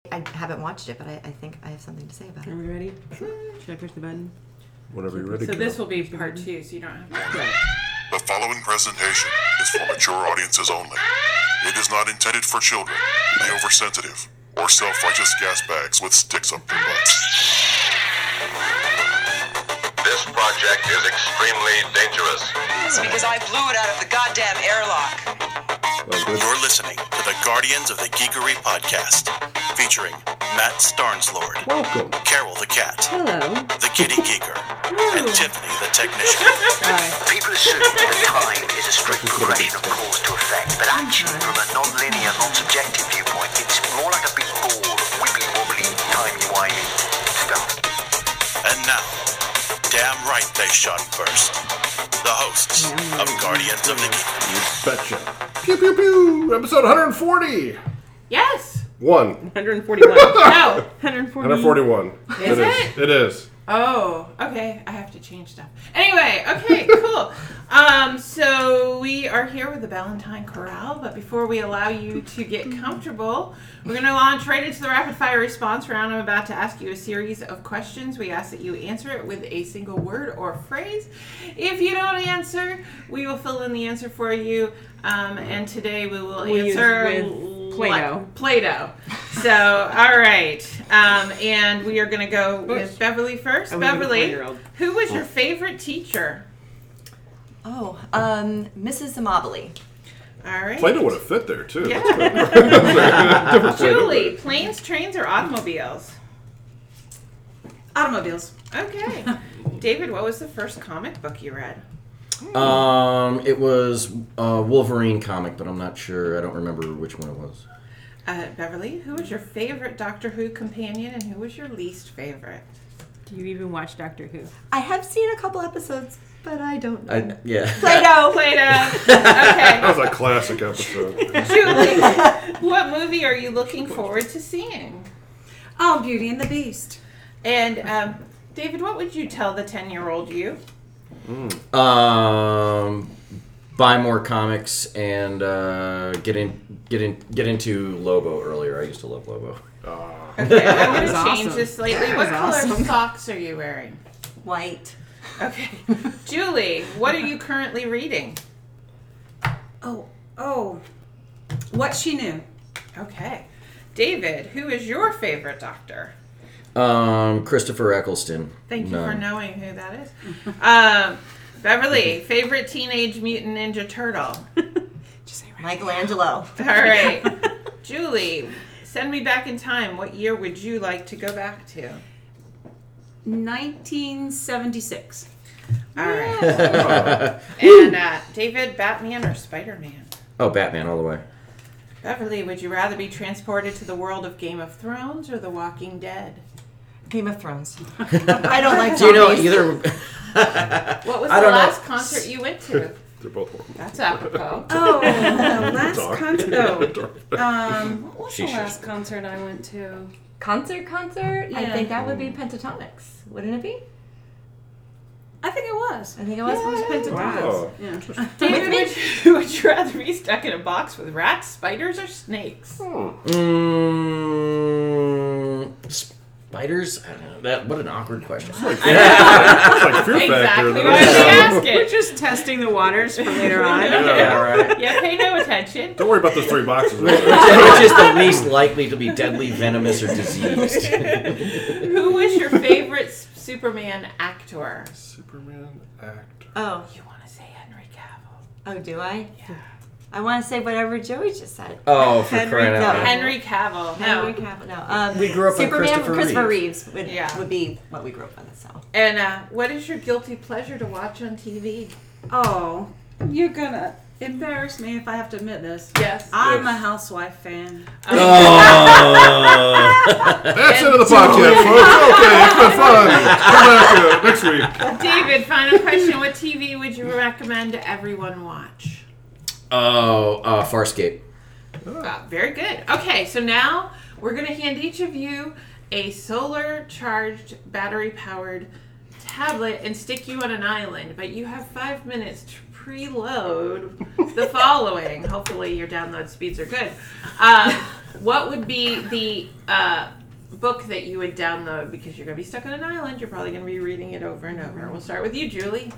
I haven't watched it, but I think I have something to say about it. Are we ready? Should I push the button? Whenever you're ready. So this will be part 2, so you don't have to. The following presentation is for mature audiences only. It is not intended for children, the oversensitive, or self-righteous gas bags with sticks up their butts. This project is extremely dangerous. It's because I blew it out of the goddamn airlock. You're listening to the Guardians of the Geekery podcast, featuring Matt Starnslord, Welcome. Carol the Cat, Hello. the Kitty Geeker, and Tiffany the Technician. People assume that time is a strict progression of cause to effect, but actually, from a non-linear, non-subjective viewpoint, it's more like a big ball of wibbly-wobbly, timey-wimey stuff. And now, damn right they shot first. The hosts of Guardians of the Geekery. You betcha. Pew pew pew. Episode 140. Yes! 141. No! 141. Is it? It is. Oh, okay. I have to change stuff. Anyway, okay, cool. So we are here with the Ballantine Chorale, but before we allow you to get comfortable, we're going to launch right into the rapid fire response round. I'm about to ask you a series of questions. We ask that you answer it with a single word or phrase. If you don't answer, we will fill in the answer for you. And today we will answer with Play-Doh. Play-Doh. So, all right. And we are going to go with Beverly first. Beverly, who was your favorite teacher? Oh, Mrs. Amabile. All right. Play-Doh would have fit there, too. Yeah. Julie, planes, trains, or automobiles? Automobiles. Okay. David, what was the first comic book you read? It was a Wolverine comic, but I'm not sure. I don't remember which one it was. Beverly, who was your favorite Doctor Who companion and who was your least favorite? Do you even watch Doctor Who? I have seen a couple episodes, but I don't know. Yeah. Play-Doh. Okay. That was a classic episode. Julie, what movie are you looking forward to seeing? Oh, Beauty and the Beast. And David, what would you tell the 10-year-old you? Buy more comics and get into Lobo earlier. I used to love Lobo. Okay, I'm going to That was change awesome. this slightly. That What was color awesome. socks are you wearing? White. Okay. Julie, what are you currently reading? Oh. What She Knew. Okay. David, who is your favorite doctor? Christopher Eccleston. Thank you for knowing who that is. Beverly, favorite Teenage Mutant Ninja Turtle? Michelangelo. All right. Julie, send me back in time. What year would you like to go back to? 1976. All right. And David, Batman or Spider-Man? Oh, Batman all the way. Beverly, would you rather be transported to the world of Game of Thrones or The Walking Dead? Game of Thrones. I don't like zombies. Do you know either? What was the last concert you went to? They're both horrible. That's apropos. Oh, the last Dog. concert. What was the She last concert I went to? Concert? I Yeah. think that would be Pentatonics. Wouldn't it be? I think it was. I think it was. Pentatonics. Wow. Yeah. David, would you rather be stuck in a box with rats, spiders, or snakes? Spiders? I don't know. What an awkward question. It's like Fear Factor. Exactly though. what I was asking. We're just testing the waters for later on. Yeah, right. Yeah, pay no attention. Don't worry about those 3 boxes. Which is the least likely to be deadly, venomous, or diseased? Who was your favorite Superman actor? Superman actor. Oh. You want to say Henry Cavill? Oh, do I? Yeah. I want to say whatever Joey just said. Oh, for Henry crying out loud. Henry Cavill. Henry No. Cavill. No. We grew up on Superman, Christopher Reeves would Yeah. be what we grew up on. So. And what is your guilty pleasure to watch on TV? Oh, you're gonna embarrass me if I have to admit this. Yes. I'm a Housewife fan. Oh. That's it of the podcast, folks. Okay, it's been fun. Come back next week. David, final question. What TV would you recommend everyone watch? Farscape. Very good. Okay, so now we're going to hand each of you a solar-charged, battery-powered tablet and stick you on an island. But you have 5 minutes to preload the following. Hopefully your download speeds are good. what would be the book that you would download because you're going to be stuck on an island? You're probably going to be reading it over and over. We'll start with you, Julie.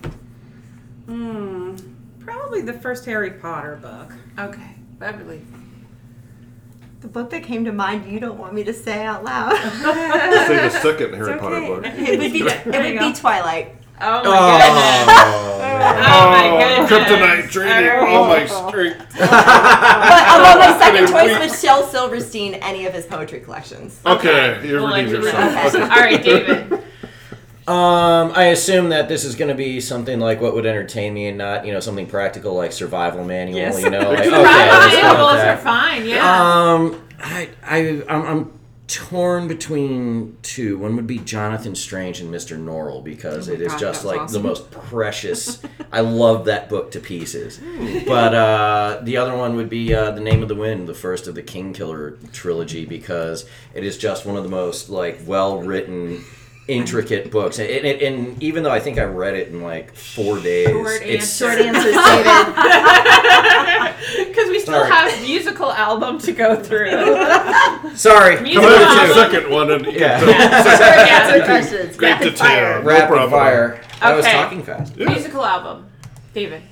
Probably the first Harry Potter book. Okay, Beverly. The book that came to mind you don't want me to say out loud. Say the second Harry Potter book. It would be Twilight. Oh my goodness. Oh my goodness. Kryptonite training all my strength. But although my second choice was Shel Silverstein, any of his poetry collections. Okay, you redeemed yourself. Okay. All right, David. I assume that this is going to be something like what would entertain me and not, something practical like survival manual, Yes. Like, okay, Survival let's go with manuals that. are fine, yeah. I'm torn between two. One would be Jonathan Strange and Mr. Norrell because it is just like the most precious. I love that book to pieces. But the other one would be The Name of the Wind, the first of the Kingkiller trilogy, because it is just one of the most well-written, intricate books. And even though I think I read it in 4 days, Short answers, David. Because we still have musical album to go through. Sorry. Come on to the second one and great detail. Rapid fire. I was Okay. talking fast. Yeah. Musical album, David.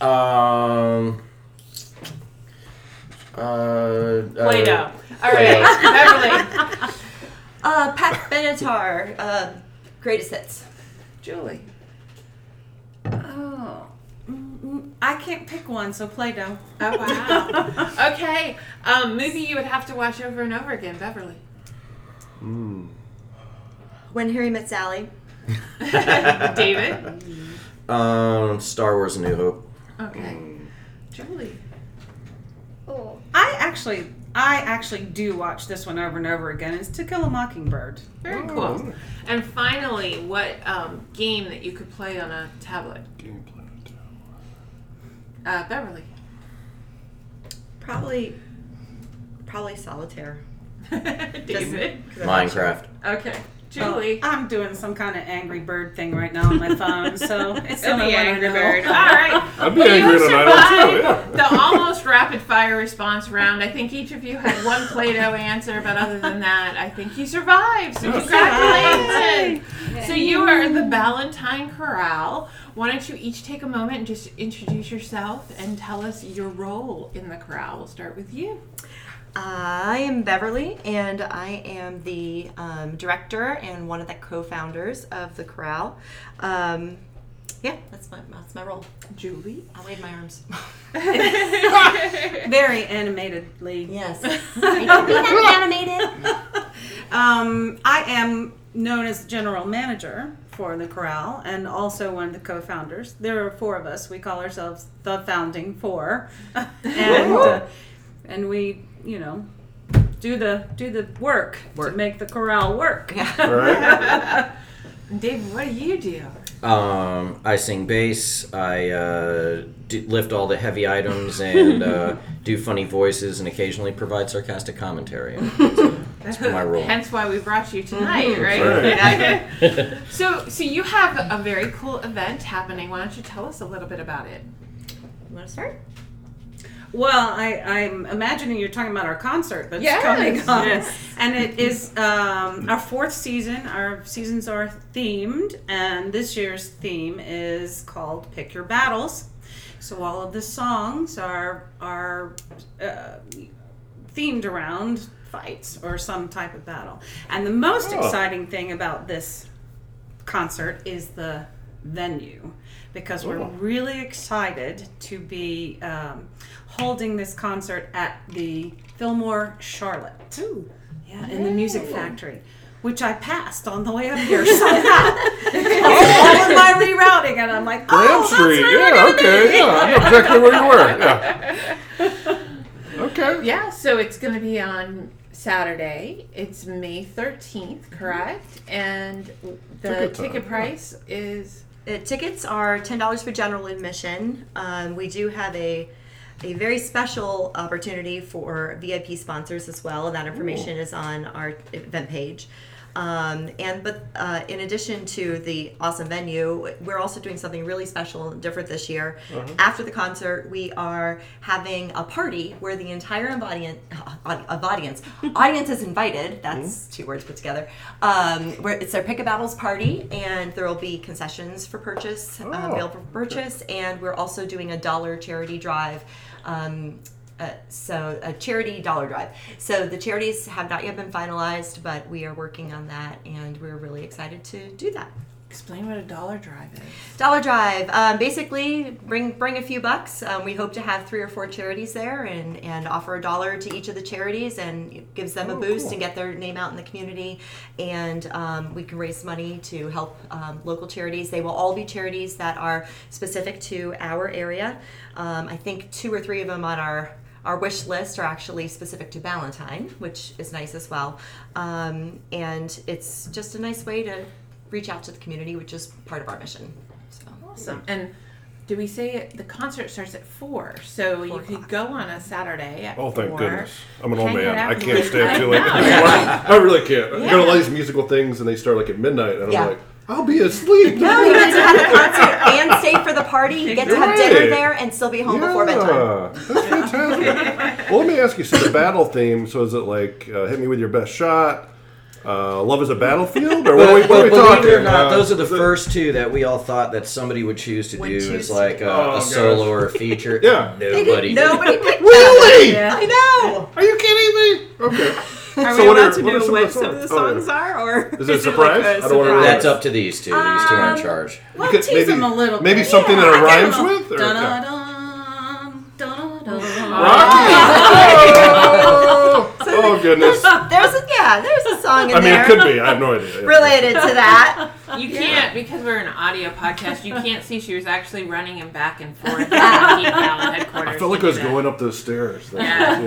Play-Doh. All right, Beverly. Pat Benatar, Greatest Hits. Julie. Oh. I can't pick one, so Play-Doh. Oh, wow. Okay. Movie you would have to watch over and over again, Beverly. When Harry Met Sally. David. Star Wars: A New Hope. Okay. Julie. I actually do watch this one over and over again. It's To Kill a Mockingbird. Very cool. And finally, what game that you could play on a tablet? Beverly. Probably Solitaire. David. Minecraft. Okay. Julie. I'm doing some kind of Angry Bird thing right now on my phone, so it's the The only one I Angry know. Bird. All right. I'd be Well, you angry have at an island too, survived the almost rapid fire response round. I think each of you had one Play-Doh answer, but other than that, I think you survived. So congratulations. So you are the Ballantine Corral. Why don't you each take a moment and just introduce yourself and tell us your role in the corral. We'll start with you. I am Beverly, and I am the director and one of the co-founders of the corral. Yeah, that's my role. Julie. I'll wave my arms. Very animatedly. Yes. Animated. I am known as general manager for the corral and also one of the co-founders. There are 4 of us. We call ourselves the Founding Four, and we, do the work to make the corral work. Right. David, what do you do? I sing bass. I lift all the heavy items and do funny voices and occasionally provide sarcastic commentary. That's my role. Hence why we brought you tonight, right? Right. So you have a very cool event happening. Why don't you tell us a little bit about it? You want to start? Well, I'm imagining you're talking about our concert that's Yes. coming up. Yes. And it is our 4th season. Our seasons are themed, and this year's theme is called Pick Your Battles. So all of the songs are themed around fights or some type of battle. And the most exciting thing about this concert is the venue, because we're really excited to be holding this concert at the Fillmore Charlotte. Yeah, in the Music Factory, which I passed on the way up here somehow. All of my rerouting, and I'm like, Graham Street. Yeah, okay. Yeah, I know exactly where you were. Yeah. Okay. Yeah, so it's going to be on Saturday. It's May 13th, correct? And the ticket price is... Tickets are $10 for general admission. We do have a very special opportunity for VIP sponsors as well. That information is on our event page. In addition to the awesome venue, we're also doing something really special and different this year. Uh-huh. After the concert, we are having a party where the entire audience is invited. That's two words put together. Where it's their Pick a Battles party, and there will be concessions for purchase, available for purchase, and we're also doing a dollar charity drive. So a charity dollar drive. So the charities have not yet been finalized, but we are working on that, and we're really excited to do that. Explain what a dollar drive is. Dollar drive, basically bring a few bucks. We hope to have 3 or 4 charities there, and offer $1 to each of the charities, and it gives them a boost and get their name out in the community. And we can raise money to help local charities. They will all be charities that are specific to our area. I think 2 or 3 of them on our wish list are actually specific to Ballantyne, which is nice as well. And it's just a nice way to reach out to the community, which is part of our mission. So. Awesome. And did we say the concert starts at 4? So you could go on a Saturday at 4. Oh, thank goodness. I'm an old hang it man. out I with can't the- stay up too late. I I really can't. You Yeah. go to all these musical things, and they start like at midnight, and Yeah. I'm like, I'll be asleep. No, you get to have the concert and stay for the party. You get to have dinner Right. there and still be home before bedtime. That's fantastic. Well, let me ask you, so the battle theme, so is it like hit me with your best shot, love is a battlefield, or what are we Believe talking? it or not, those are the first 2 that we all thought that somebody would choose to do as like a solo or a feature. Yeah. Nobody did. Nobody picked Really? that. I know. Are you kidding me? Okay. Are So we what allowed are- to what are know some of what the some of the songs? Oh, songs are, or Is it a it surprise? like a I don't wanna ruin That's up to these 2. These 2 are in charge. We'll could- tease maybe- them a little maybe bit. something that it I give rhymes them a with, or- dun-dun-dun, dun-dun-dun. Rocky! Oh, goodness. There's a song in I mean, there it could be. I have no idea. related to that. You can't, because we're an audio podcast, you can't see she was actually running him back and forth at Keith Allen headquarters. I felt like I was going up those stairs. Yeah.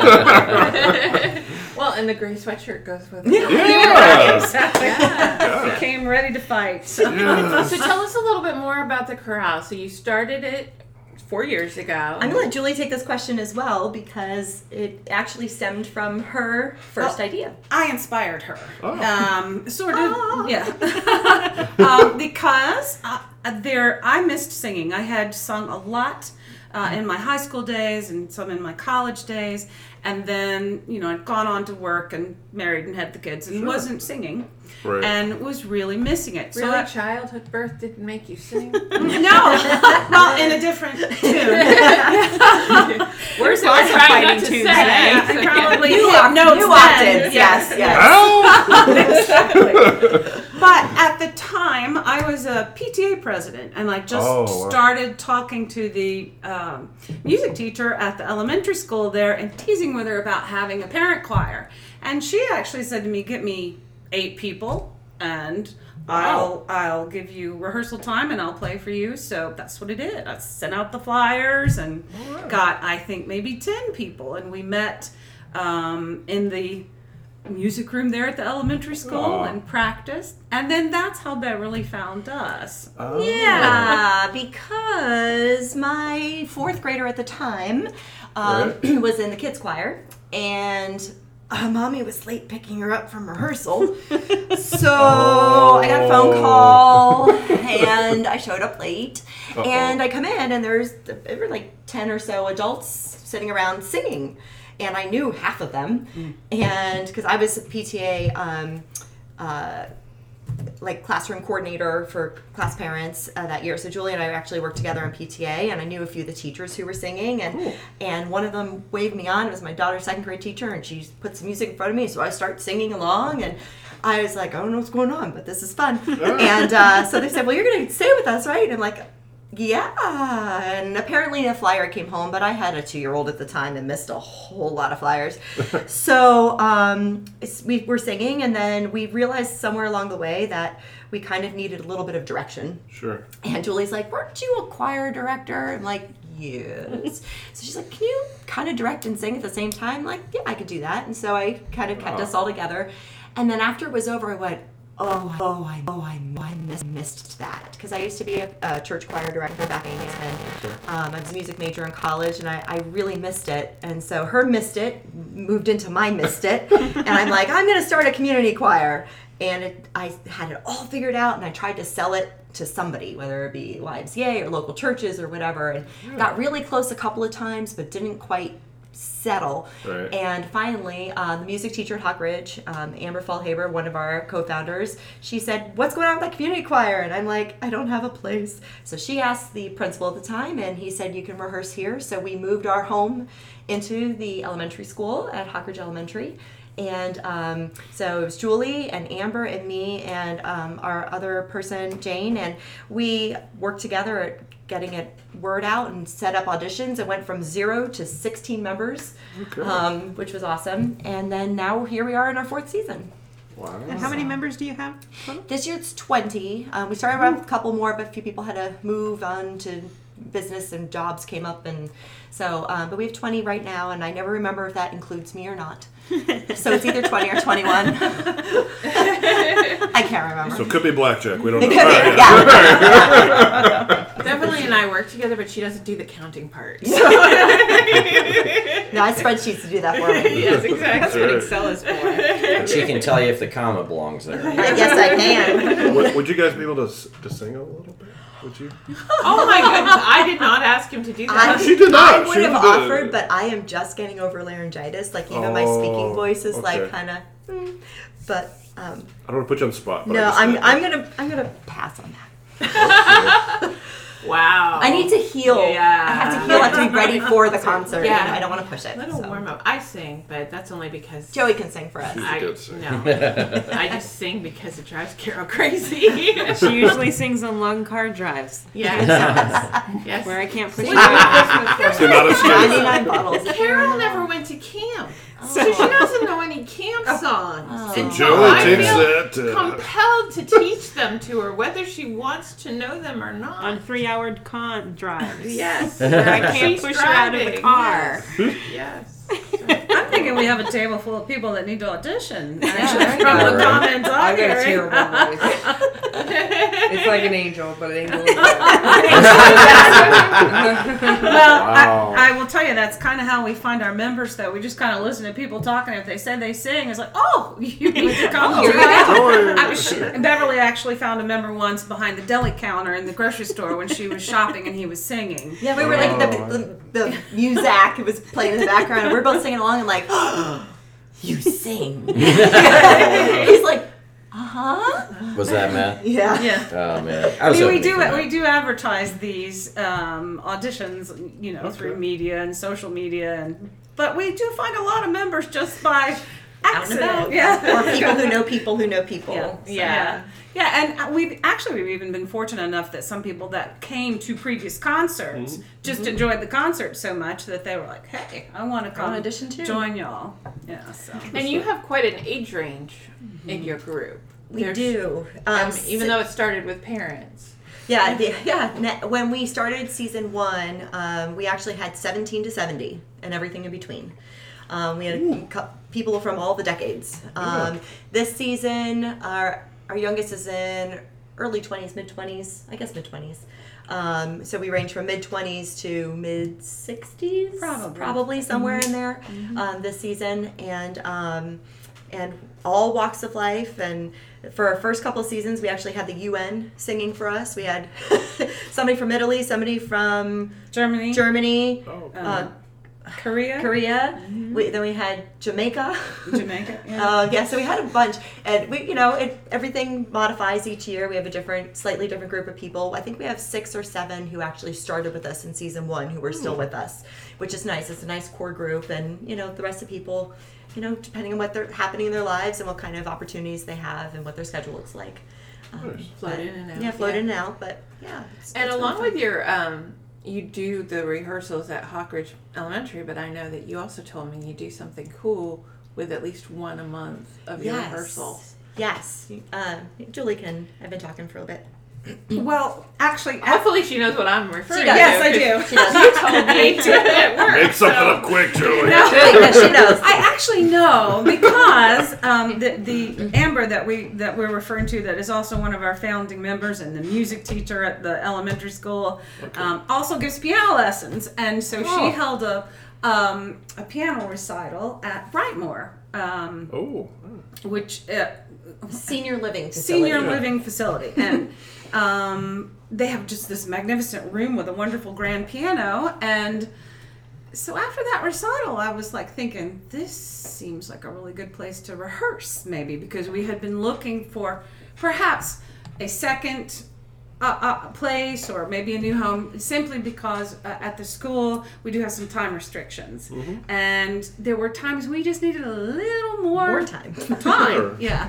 Yeah. Well, and the gray sweatshirt goes with it. Yeah. Exactly. Yeah. Came ready to fight. So tell us a little bit more about the chorale. So you started it 4 years ago. I'm going to let Julie take this question as well because it actually stemmed from her first idea. I inspired her. Oh. Sort of, yeah. Because I missed singing. I had sung a lot in my high school days and some in my college days. And then, I'd gone on to work and married and had the kids and wasn't singing. Right. And was really missing it. Really, So childhood birth didn't make you sing? no, well, in a different tune. Where's I'm the trying not fighting to tune say. today? I probably New hit notes then. octaves, yes. Exactly. But at the time, I was a PTA president, and I just started talking to the music teacher at the elementary school there and teasing with her about having a parent choir. And she actually said to me, "Get me 8 people, and I'll give you rehearsal time, and I'll play for you." So that's what I did. I sent out the flyers and got, I think, maybe 10 people, and we met in the music room there at the elementary school and practiced. And then that's how Beverly found us. Yeah, because my 4th grader at the time was in the kids choir, and Mommy was late picking her up from rehearsal. So I got a phone call, and I showed up late. And I come in, and there were like 10 or so adults sitting around singing. And I knew half of them. And because I was a PTA like classroom coordinator for class parents that year. So Julie and I actually worked together on PTA, and I knew a few of the teachers who were singing, and one of them waved me on. It was my daughter's 2nd grade teacher, and she put some music in front of me, so I start singing along, and I was like, I don't know what's going on, but this is fun. And so they said, well, you're going to stay with us, right? And I'm like, yeah. And apparently a flyer came home, but I had a 2-year-old at the time and missed a whole lot of flyers. So we were singing, and then we realized somewhere along the way that we kind of needed a little bit of direction. Sure. And Julie's like, weren't you a choir director? I'm like, yes. So she's like, can you kind of direct and sing at the same time? I'm like, yeah, I could do that. And so I kind of kept us all together. And then after it was over, I went, I missed that, because I used to be a church choir director back in Kingston. I was a music major in college, and I really missed it. And so her missed it moved into my missed it, and I'm like, I'm going to start a community choir. and I had it all figured out, and I tried to sell it to somebody, whether it be YMCA or local churches or whatever, and got really close a couple of times, but didn't quite settle. Right. And finally, the music teacher at Hawk Ridge, Amber Fallhaber, one of our co-founders, she said, "What's going on with that community choir?" And I'm like, "I don't have a place." So she asked the principal at the time, and he said, "You can rehearse here." So we moved our home into the elementary school at Hawk Ridge Elementary. And so it was Julie and Amber and me and our other person, Jane, and we worked together at getting it word out and set up auditions. It went from 0 to 16 members, which was awesome. And then now here we are in our 4th season. Wow. And how many members do you have total? This year it's 20. We started with a couple more, but a few people had to move on to business and jobs came up, and so but we have 20 right now, and I never remember if that includes me or not. So it's either 20 or 21. I can't remember. So it could be blackjack. We don't know. Beverly and I work together, but she doesn't do the counting part. So. No, I spreadsheets to do that for me. Yes, exactly. That's what Excel is for. She can tell you if the comma belongs there. I guess I can. Would you guys be able to sing a little bit? Would you? Oh my goodness! I did not ask him to do that. She did not. I would have offered, but I am just getting over laryngitis. Like even my speaking voice is like kind of. But I don't want to put you on the spot. But no, I'm gonna pass on that. Wow. I need to heal. Yeah. I have to heal. I have to be ready for the concert. Yeah. And I don't want to push it. Little warm up. I sing, but that's only because Joey can sing for us. She's a good singer. No, I just sing because it drives Carol crazy. She usually sings on long car drives. Yes. Yes. Where I can't push See, it. So not a 99 bottles. Carol never went to camp. So she doesn't know any camp songs. And so Joey I takes feel that. compelled to teach them to her, whether she wants to know them or not. On 3-hour con drives. Yes. Where I can't She's push her out of the driving. car. Yes. I'm thinking we have a table full of people that need to audition. Actually, right. from the Right. comments I I'm got a hearing. terrible voice. It's like an angel, but an angel is Well, Wow. I will tell you, that's kind of how we find our members, though. We just kind of listen to people talking. If they say they sing, it's like, oh, you need to come. Beverly actually found a member once behind the deli counter in the grocery store when she was shopping and he was singing. Yeah, we were like the Muzak was playing in the background, and we're both singing along and like, oh, you sing. He's like, Was that Matt? Yeah. Yeah. Oh man, I was We hoping do for that. we do advertise these auditions, through media and social media, but we do find a lot of members just by accident. About. Yeah. Or people who know people who know people. Yeah. So, Yeah, and we've even been fortunate enough that some people that came to previous concerts just enjoyed the concert so much that they were like, "Hey, I want to come audition too. join y'all." Yeah, so. And you have quite an age range in your group. We do. Even though it started with parents. Yeah, when we started season 1, we actually had 17 to 70 and everything in between. We had people from all the decades. This season, our youngest is in early 20s, mid-20s, I guess mid-20s. So we range from mid-20s to mid-60s, probably somewhere in there this season, and all walks of life. And for our first couple of seasons, we actually had the UN singing for us. We had somebody from Italy, somebody from Germany, Korea. Then we had Jamaica. Yeah. So we had a bunch, and we, everything modifies each year. We have a slightly different group of people. I think we have 6 or 7 who actually started with us in season 1 who are still with us, which is nice. It's a nice core group, and the rest of the people, depending on what they're happening in their lives and what kind of opportunities they have and what their schedule looks like. Float in and out. Yeah, float in and out. But yeah. And along with your you do the rehearsals at Hawk Ridge Elementary, but I know that you also told me you do something cool with at least one a month of your rehearsal. Yes. Julie I've been talking for a bit. Well, actually, hopefully she knows what I'm referring to. Yes, I do. She does. You told me to work. Make something up quick, Julie. No, she knows. I actually know because the Amber that we're referring to, that is also one of our founding members and the music teacher at the elementary school, also gives piano lessons, and so she held a piano recital at Brightmoor. Which senior living facility. And they have just this magnificent room with a wonderful grand piano. And so after that recital, I was like thinking, this seems like a really good place to rehearse, maybe, because we had been looking for perhaps a second place or maybe a new home, simply because at the school we do have some time restrictions, and there were times we just needed a little more time. Sure. Yeah.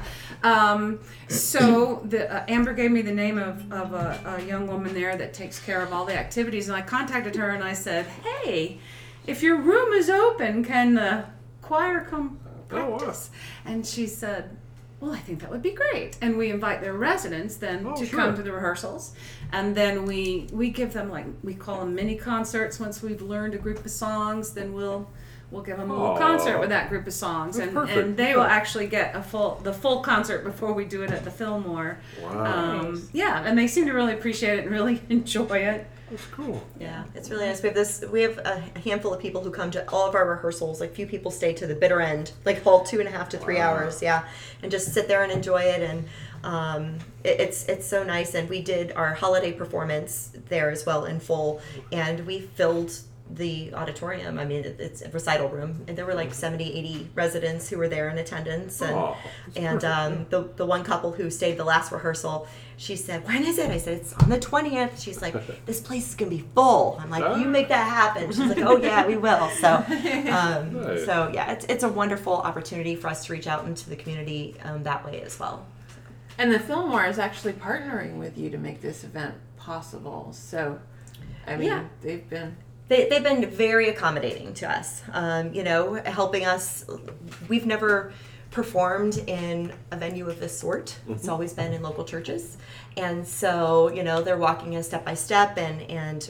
So Amber gave me the name of a young woman there that takes care of all the activities, and I contacted her and I said, hey, if your room is open, can the choir come practice? And she said, well, I think that would be great. And we invite their residents then to come to the rehearsals. And then we give them, like, we call them mini concerts. Once we've learned a group of songs, then we'll give them a little concert with that group of songs. And they will actually get the full concert before we do it at the Fillmore. Wow. Yeah, and they seem to really appreciate it and really enjoy it. That's cool. Yeah, it's really nice. We have a handful of people who come to all of our rehearsals. Like, few people stay to the bitter end, like whole 2.5 to 3 hours. Yeah, and just sit there and enjoy it. And it's so nice. And we did our holiday performance there as well in full, and we filled the auditorium. I mean, it's a recital room, and there were like 70, 80 residents who were there in attendance. And the one couple who stayed the last rehearsal, she said, when is it? I said, it's on the 20th. She's like, this place is gonna be full. I'm like, you make that happen. She's like, oh yeah, we will. So Nice. so yeah, it's a wonderful opportunity for us to reach out into the community that way as well. And the Fillmore is actually partnering with you to make this event possible. So, I mean, they've been very accommodating to us, helping us. We've never performed in a venue of this sort. It's always been in local churches. And so, they're walking us step by step and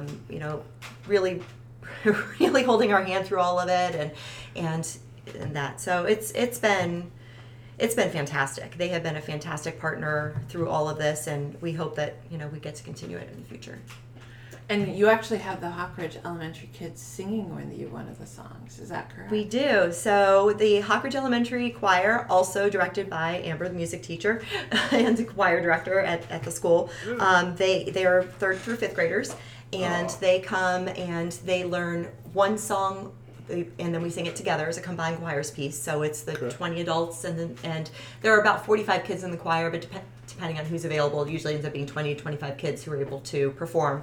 really, really holding our hand through all of it and that. So it's been fantastic. They have been a fantastic partner through all of this, and we hope that, we get to continue it in the future. And you actually have the Hawkridge Elementary kids singing with you one of the songs. Is that correct? We do. So the Hawkridge Elementary Choir, also directed by Amber, the music teacher and the choir director at the school, they are 3rd through 5th graders, and they come and they learn one song, and then we sing it together as a combined choirs piece. So it's the 20 adults, and there are about 45 kids in the choir, but depending on who's available, it usually ends up being 20 to 25 kids who are able to perform.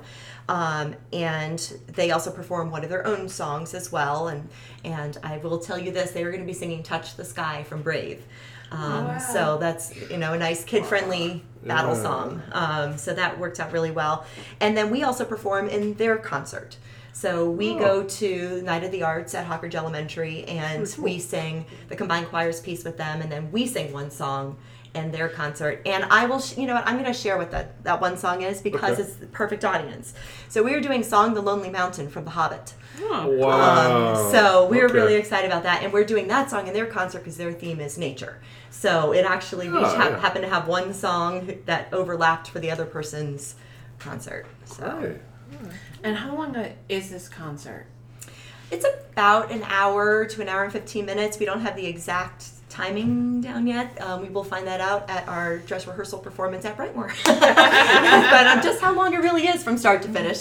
And they also perform one of their own songs as well. And I will tell you this, they are going to be singing Touch the Sky from Brave. So that's, a nice kid-friendly battle song. So that worked out really well. And then we also perform in their concert. So we go to Night of the Arts at Hawkridge Elementary, and we sing the combined choirs piece with them, and then we sing one song in their concert. And I will, I'm going to share what that one song is, because it's the perfect audience. So we were doing Song the Lonely Mountain from The Hobbit. Oh, wow. So we were really excited about that, and we're doing that song in their concert because their theme is nature. So it actually, we happened to have one song that overlapped for the other person's concert. So. And how long is this concert? It's about an hour to an hour and 15 minutes. We don't have the exact timing down yet. We will find that out at our dress rehearsal performance at Brightmoor. But just how long it really is from start to finish.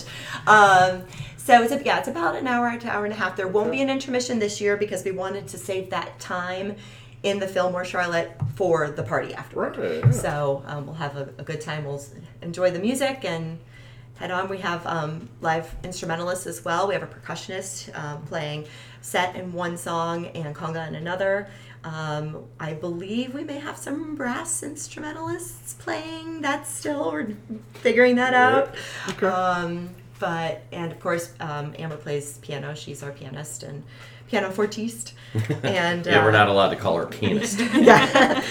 So it's about an hour to hour and a half. There won't be an intermission this year because we wanted to save that time in the Fillmore Charlotte for the party afterward. Right. So we'll have a good time. We'll enjoy the music and head on. We have live instrumentalists as well. We have a percussionist playing set in one song and conga in another. I believe we may have some brass instrumentalists playing. That's still, we're figuring that out. Okay. And of course, Amber plays piano. She's our pianist and piano fortiste. And we're not allowed to call her pianist. Yeah.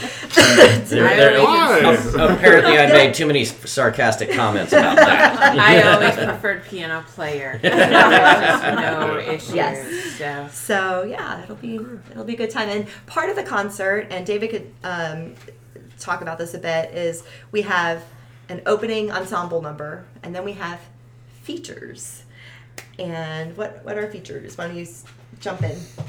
Apparently, I made too many sarcastic comments about that. I always preferred piano player. No issues. Yes. So yeah, it'll be a good time. And part of the concert, and David could talk about this a bit, is we have an opening ensemble number, and then we have features. And what are features? Why don't you jump in?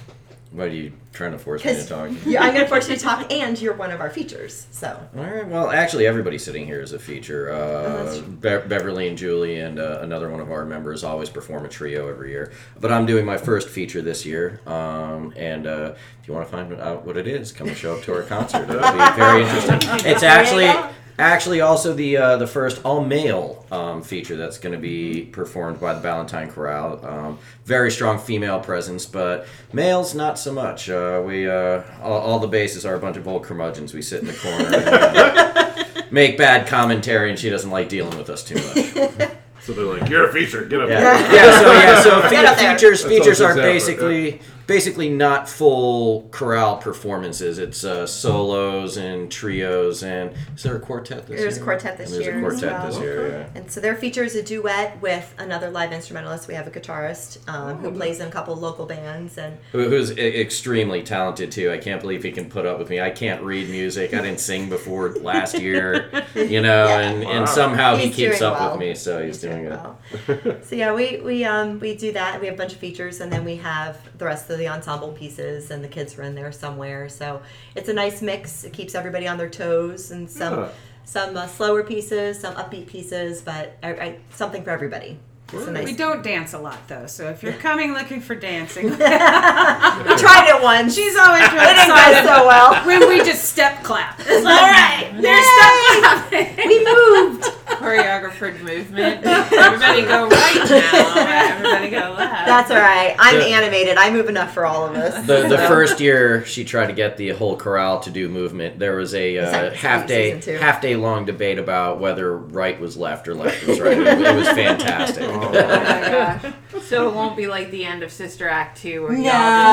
What are you trying to force me to talk? Yeah, I'm going to force you to talk, and you're one of our features. So. All right. Well, actually, everybody sitting here is a feature. Beverly and Julie and another one of our members always perform a trio every year. But I'm doing my first feature this year. And if you want to find out what it is, come and show up to our concert. It'll be very interesting. It's actually also the first all-male feature that's going to be performed by the Ballantine Chorale. Very strong female presence, but males not so much. We all the basses are a bunch of old curmudgeons. We sit in the corner and make bad commentary, and she doesn't like dealing with us too much. So they're like, "You're a feature. Get up there." So features are basically not full chorale performances. It's solos and trios, and is there a quartet this year? There's a quartet this year. There's a quartet this year, yeah. And so their feature is a duet with another live instrumentalist. We have a guitarist who plays in a couple of local bands, and who's extremely talented too. I can't believe he can put up with me. I can't read music. I didn't sing before last year, and somehow he keeps up with me. So he's doing it. Well. So yeah, we do that. We have a bunch of features, and then we have the rest of the ensemble pieces, and the kids are in there somewhere. So it's a nice mix. It keeps everybody on their toes, and some slower pieces, some upbeat pieces, but something for everybody. We don't dance a lot though, so if you're coming looking for dancing, we tried it once. She's always really it didn't go so well. When we just step clap. It's all right. There's step clapping. We moved. Choreographed movement. Everybody go right now. Everybody go left. That's all right. I'm animated. I move enough for all of us. The first year she tried to get the whole chorale to do movement, there was a half day long debate about whether right was left or left was right. It was fantastic. Oh my gosh. So it won't be like the end of Sister Act 2 where no.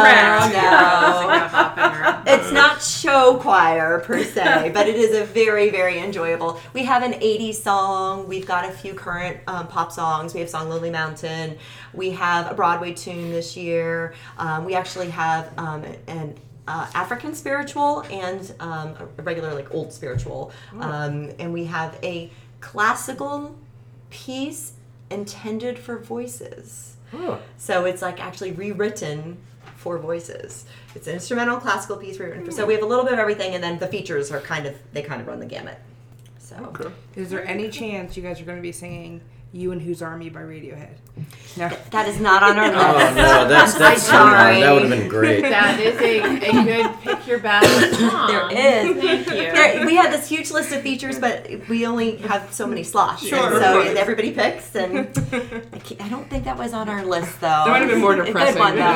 It's not show choir per se, but it is a very, very enjoyable. We have an 80s song. We've got a few current pop songs. We have song Lonely Mountain. We have a Broadway tune this year. We actually have an African spiritual and a regular old spiritual. And we have a classical piece intended for voices. So it's actually rewritten for voices. It's an instrumental classical piece rewritten. So we have a little bit of everything, and then the features are kind of run the gamut. So is there any chance you guys are going to be singing "You and Whose Army" by Radiohead? No, that is not on our list. Oh no, that's sorry. That would have been great. That is a good pick your battle song. There is. Thank you. We had this huge list of features, but we only have so many slots. Sure. So everybody picks, and I don't think that was on our list though. That would have been more depressing.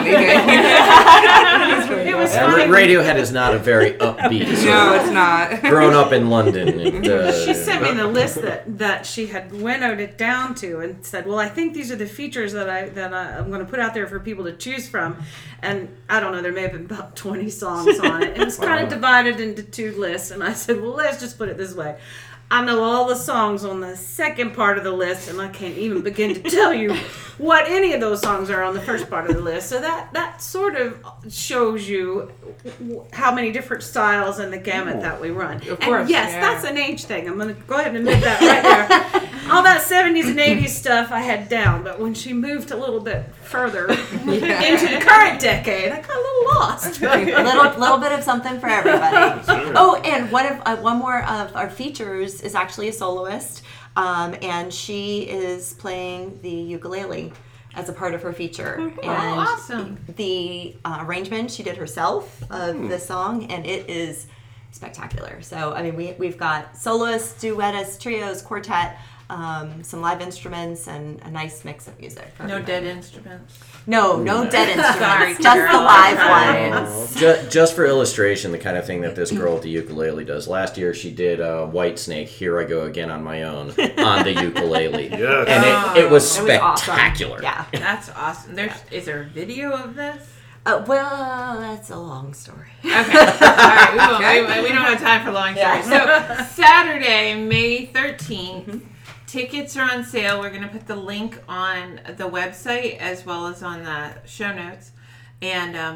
It was funny. Radiohead is not a very upbeat song. No, it's not. Grown up in London. She sent me the list that she had winnowed it down to, and said, "Well, I think these are the features that I'm going to put out there for people to choose from." And I don't know, there may have been about 20 songs on it. It was kind of divided into two lists, and I said, "Well, let's just put it this way. I know all the songs on the second part of the list, and I can't even begin to tell you what any of those songs are on the first part of the list." So that sort of shows you how many different styles and the gamut that we run. Of course. And yes, that's an age thing. I'm going to go ahead and admit that right there. All that 70s and 80s stuff I had down, but when she moved a little bit further into the current decade, I got a little lost. little bit of something for everybody. Oh, and one more of our features is actually a soloist, and she is playing the ukulele as a part of her feature. And awesome. The arrangement she did herself of the song, and it is spectacular. So, I mean, we've got soloists, duettists, trios, quartet, some live instruments, and a nice mix of music. No dead instruments? No dead instruments. Sorry, just the live ones. Just for illustration, the kind of thing that this girl with the ukulele does. Last year she did Whitesnake, Here I Go Again on My Own, on the ukulele. Yes. And it was spectacular. Awesome. Yeah. That's awesome. Is there a video of this? Well, that's a long story. Okay. All right. We don't have time for long stories. So Saturday, May 13th, tickets are on sale. We're going to put the link on the website as well as on the show notes. And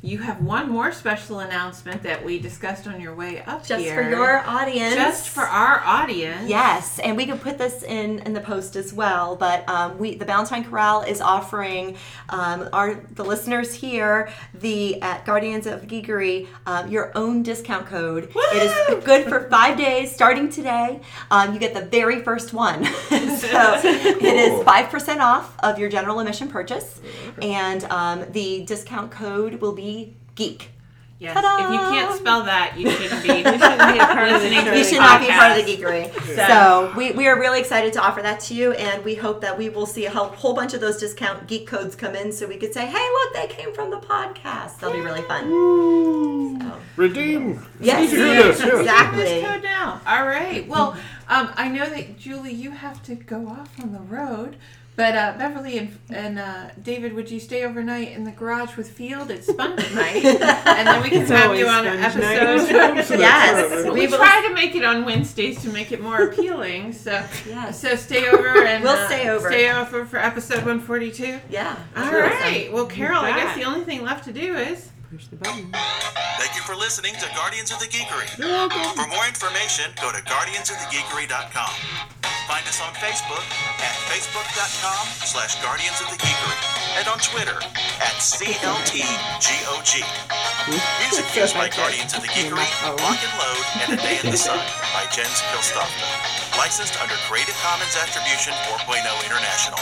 you have one more special announcement that we discussed on your way up Just here. for your audience. Just for our audience. Yes, and we can put this in the post as well. But the Ballantine Corral is offering the listeners here at Guardians of Geekery your own discount code. Woo-hoo! It is good for 5 days starting today. You get the very first one, so it is 5% off of your general admission purchase, and the discount code will be GEEK. Yes. Ta-da! If you can't spell that, you shouldn't be a part of the listening to You the should not be podcast. part of the geekery. So we are really excited to offer that to you, and we hope that we will see a whole bunch of those discount geek codes come in, so we could say, "Hey, look, they came from the podcast." That'll be really fun. So. Redeem. Yes, You do this, yes. exactly. This code now. All right. Well, I know that Julie, you have to go off on the road. But Beverly and David, would you stay overnight in the garage with Field? It's sponge night, and then we can have you on an episode. Yes, we try to make it on Wednesdays to make it more appealing. So stay over and we'll stay over. Stay over for episode 142. Yeah. All right. Well, Carol, I guess the only thing left to do is push the button. Thank you for listening to Guardians of the Geekery. For more information, go to guardiansofthegeekery.com. Find us on Facebook at facebook.com/Guardians of the Geekery and on Twitter at CLTGOG. Music used by Guardians of the Geekery, Lock and Load, and A Day in the Sun by Jens Kilstofta. Licensed under Creative Commons Attribution 4.0 International.